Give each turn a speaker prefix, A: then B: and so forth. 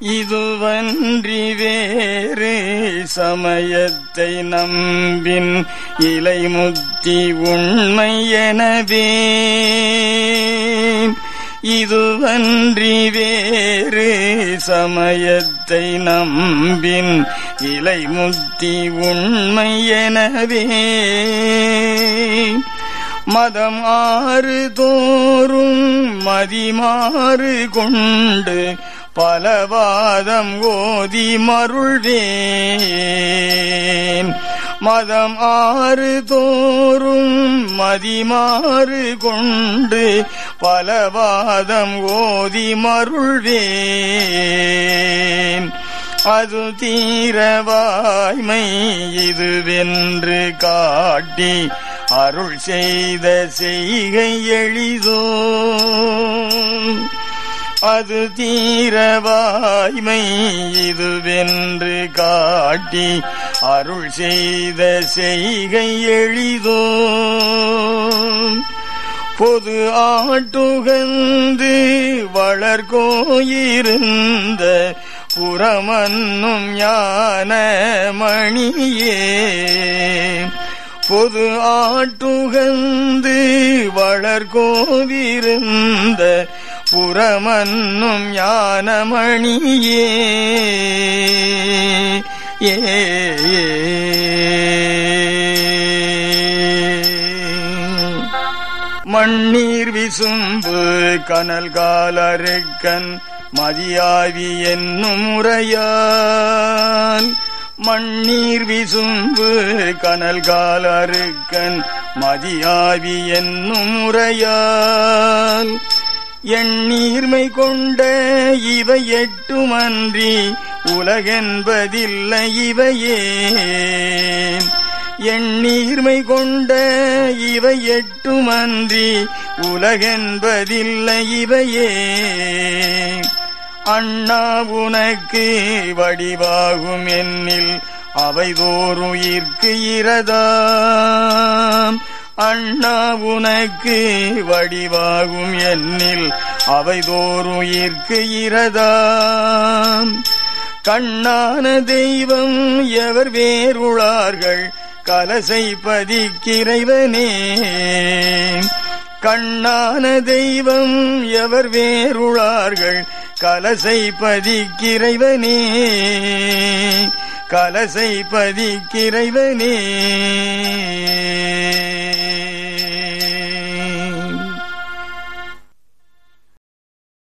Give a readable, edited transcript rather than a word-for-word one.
A: இதுவன்றி வேறு சமயத்தை நம்பின் இலைமுத்தி உண்மை எனவே. இதுவன்றி வேறு சமயத்தை நம்பின் இலைமுத்தி உண்மை எனவே. மதம் ஆறு தோறும் மதிமாறு கொண்டு பலவாதம் ஓதி மருள்வேன். மதம் ஆறு தோறும் மதிமாறு கொண்டு பலவாதம் ஓதி மருள்வேன். அது தீரவாய்மை இதுவென்று காட்டி அருள் செய்த செய்கை எளிதோ. அது தீரவாய்மை இதுவென்று காட்டி அருள் செய்த செய்கை எளிதோ. பொது ஆட்டுகந்து வளர்கோயிருந்த புறமன்னும் ஞான மணியே. பொது ஆட்டுகந்து வளர்கோவிருந்த புறமன்னும் ஞானமணியே. மண்ணீர் விசும்பு கனல் காலருக்கன் மதியாவி என்னும் முறையால். மண்ணீர் விசும்பு கனல் காலருக்கன் மதியாவி என்னும் முறையால். எண்ணீர்மை கொண்ட இவை எட்டுமன்றி உலகென்பதில்லை இவையே. எண்ணீர்மை கொண்ட இவை எட்டுமன்றி உலகென்பதில்லை இவையே. அண்ணா உனக்கு வடிவாகும் என்னில் அவைதோறுயிர்க்கு இரதாம். அண்ணா உனக்கு வடிவாகும் என்னில் அவைதோறுயிர்க்கு இரதாம். கண்ணான தெய்வம் எவர் வேறுளார்கள் கலசை பதிக்கிறைவனே. கண்ணான தெய்வம் எவர் வேறுளார்கள் கலசை பதிக்கிறைவனே. கலசை பதிக்கிறைவனே.